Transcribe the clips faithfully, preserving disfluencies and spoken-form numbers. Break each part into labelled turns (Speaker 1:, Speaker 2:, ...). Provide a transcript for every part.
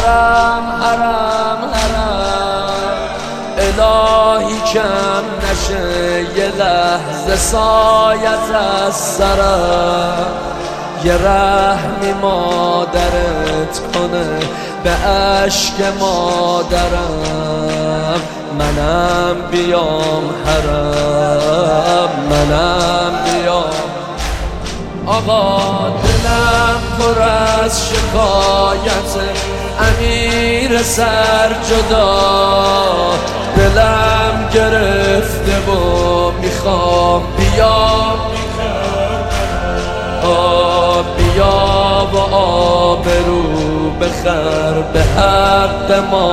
Speaker 1: حرم حرم حرم الهی کم نشه یه لحظه سایت از سرم، یه رحمی مادرت کنه به عشق مادرم. منم بیام حرم، منم بیام. آقا دلم پر از شکایت امیر سر جدا، دلم گرفته و میخوام بیام آب بیا و آبرو بخر به حق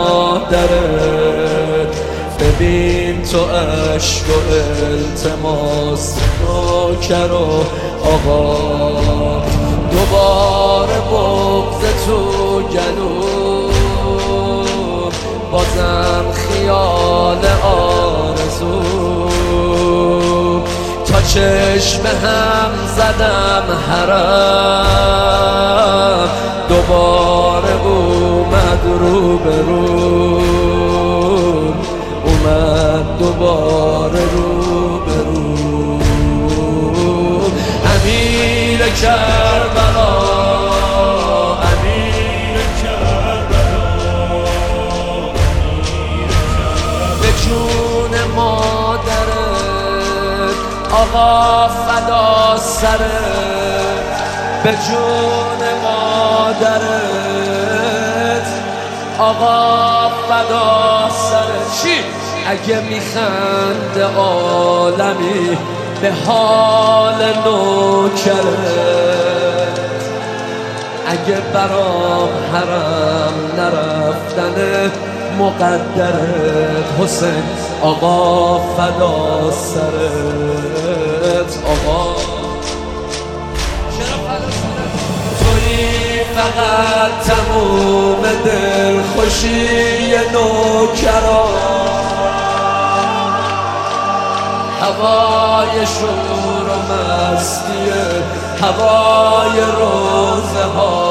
Speaker 1: مادرت. ببین تو عشق و التماس نوکر و آقا، دوباره بغض تو گلو، بازم خیال آرزو. تا چشم هم زدم حرم، دوباره اومد رو به رو، اومد دوباره رو به رو. امیر کربلا، امیر کربلا، به جون مادرت آقا فدا سرت، به جون مادرت آقا فدا سرت. چی؟ اگه میخنده عالمی به حال نوکرت، اگه برام حرم نرفتن مقدرت، حسین آقا فدا سرت. آقا توی فقط تموم دلخوشی نوکران، هوای شور و مستی هوای روزه ها.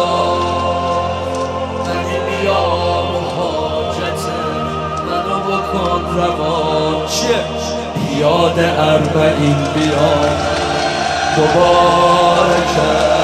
Speaker 1: ولی بیام حاجت منو بکن روان، چیه؟ پیاده اربعین بیام دوباره کرد